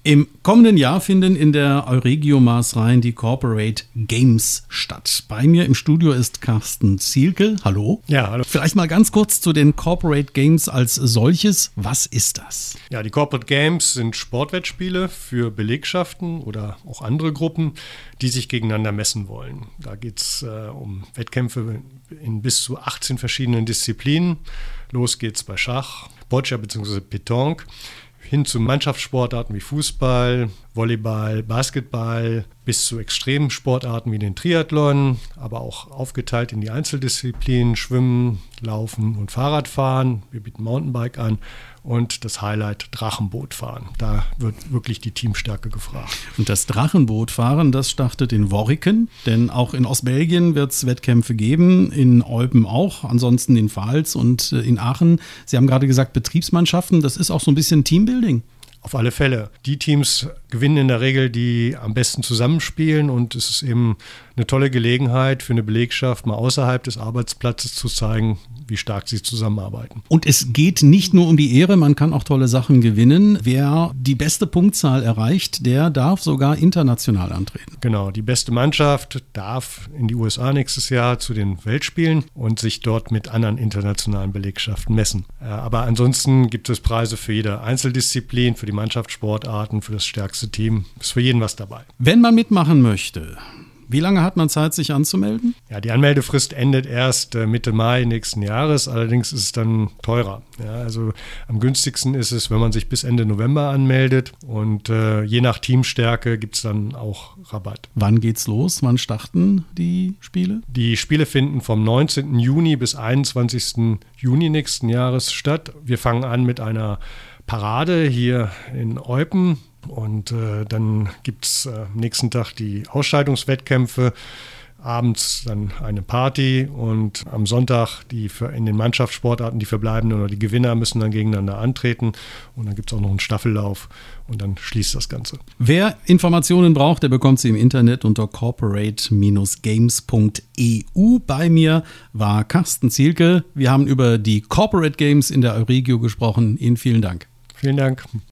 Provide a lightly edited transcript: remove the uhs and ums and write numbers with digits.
Im kommenden Jahr finden in der Euregio Maasrhein die Corporate Games statt. Bei mir im Studio ist Carsten Zielke. Hallo. Ja, hallo. Vielleicht mal ganz kurz zu den Corporate Games als solches. Was ist das? Ja, die Corporate Games sind Sportwettspiele für Belegschaften oder auch andere Gruppen, die sich gegeneinander messen wollen. Da geht es um Wettkämpfe in bis zu 18 verschiedenen Disziplinen. Los geht's bei Schach, Boccia bzw. Pétanque, hin zu Mannschaftssportarten wie Fußball, Volleyball, Basketball, bis zu extremen Sportarten wie den Triathlon, aber auch aufgeteilt in die Einzeldisziplinen, Schwimmen, Laufen und Fahrradfahren. Wir bieten Mountainbike an und das Highlight Drachenbootfahren. Da wird wirklich die Teamstärke gefragt. Und das Drachenbootfahren, das startet in Worriken, denn auch in Ostbelgien wird es Wettkämpfe geben, in Eupen auch, ansonsten in Pfalz und in Aachen. Sie haben gerade gesagt Betriebsmannschaften, das ist auch so ein bisschen Teambuilding. Auf alle Fälle. Die Teams gewinnen in der Regel, die am besten zusammenspielen, und es ist eben eine tolle Gelegenheit für eine Belegschaft, mal außerhalb des Arbeitsplatzes zu zeigen, wie stark sie zusammenarbeiten. Und es geht nicht nur um die Ehre, man kann auch tolle Sachen gewinnen. Wer die beste Punktzahl erreicht, der darf sogar international antreten. Genau, die beste Mannschaft darf in die USA nächstes Jahr zu den Weltspielen und sich dort mit anderen internationalen Belegschaften messen. Aber ansonsten gibt es Preise für jede Einzeldisziplin, für die Mannschaftssportarten, für das stärkste Team. Ist für jeden was dabei. Wenn man mitmachen möchte, wie lange hat man Zeit, sich anzumelden? Ja, die Anmeldefrist endet erst Mitte Mai nächsten Jahres. Allerdings ist es dann teurer. Ja, also am günstigsten ist es, wenn man sich bis Ende November anmeldet. Und je nach Teamstärke gibt es dann auch Rabatt. Wann geht's los? Wann starten die Spiele? Die Spiele finden vom 19. Juni bis 21. Juni nächsten Jahres statt. Wir fangen an mit einer Parade hier in Eupen. Und dann gibt es am nächsten Tag die Ausscheidungswettkämpfe, abends dann eine Party und am Sonntag in den Mannschaftssportarten die Verbleibenden oder die Gewinner müssen dann gegeneinander antreten, und dann gibt es auch noch einen Staffellauf und dann schließt das Ganze. Wer Informationen braucht, der bekommt sie im Internet unter corporate-games.eu. Bei mir war Carsten Zielke. Wir haben über die Corporate Games in der Euregio gesprochen. Ihnen vielen Dank. Vielen Dank.